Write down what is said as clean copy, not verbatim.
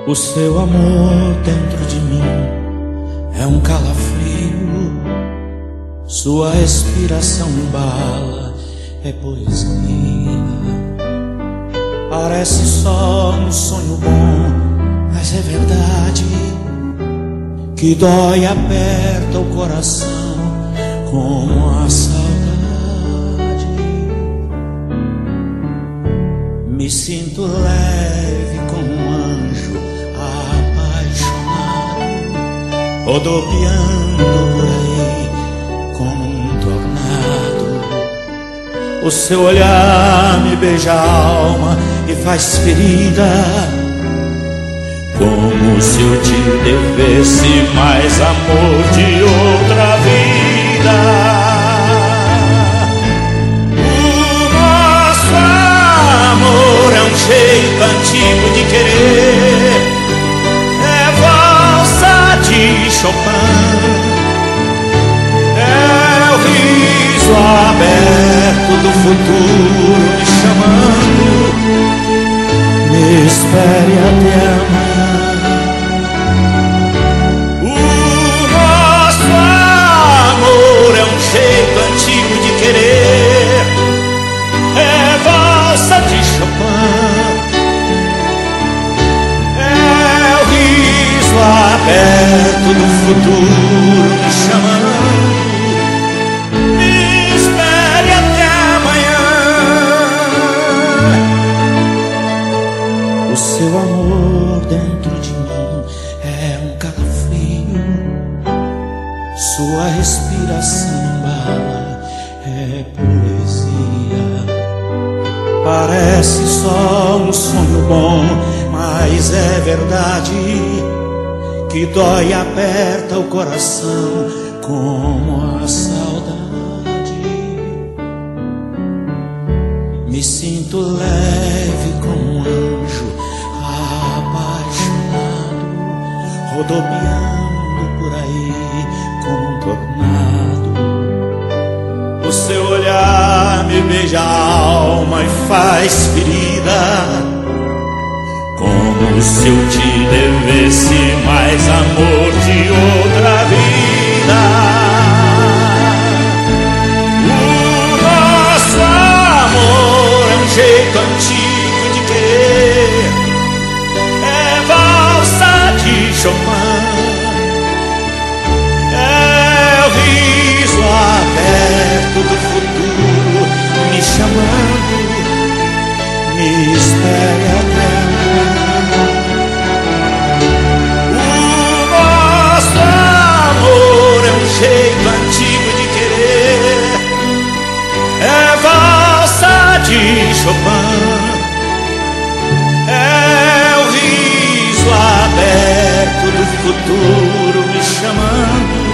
O seu amor dentro de mim é um calafrio. Sua respiração embala, é poesia. Parece só um sonho bom, mas é verdade que dói, aperta o coração como a saudade. Me sinto leve como um anjo apaixonado, rodopiando por aí como um tornado. O seu olhar me beija a alma e faz ferida, como se eu te devesse mais amor de outra vida. Jeito antigo de querer é valsa de Chopin, é o riso aberto do futuro me chamando. Me espere até amanhã. O nosso amor é um jeito antigo de querer, é valsa de Chopin, aberto do futuro me chamando. Me espere até amanhã. O seu amor dentro de mim é um calafrio. Sua respiração embala, é poesia. Parece só um sonho bom, mas é verdade que dói, aperta o coração como a saudade. Me sinto leve como um anjo apaixonado, rodopiando por aí como um tornado. O seu olhar me beija a alma e faz ferida, como se eu te devesse mais amor de outra vida. O nosso amor é um jeito antigo de querer, é valsa de Chopin, é o riso aberto do futuro me chamando. Me espere até jeito antigo de querer, é valsa de Chopin, é o riso aberto do futuro me chamando.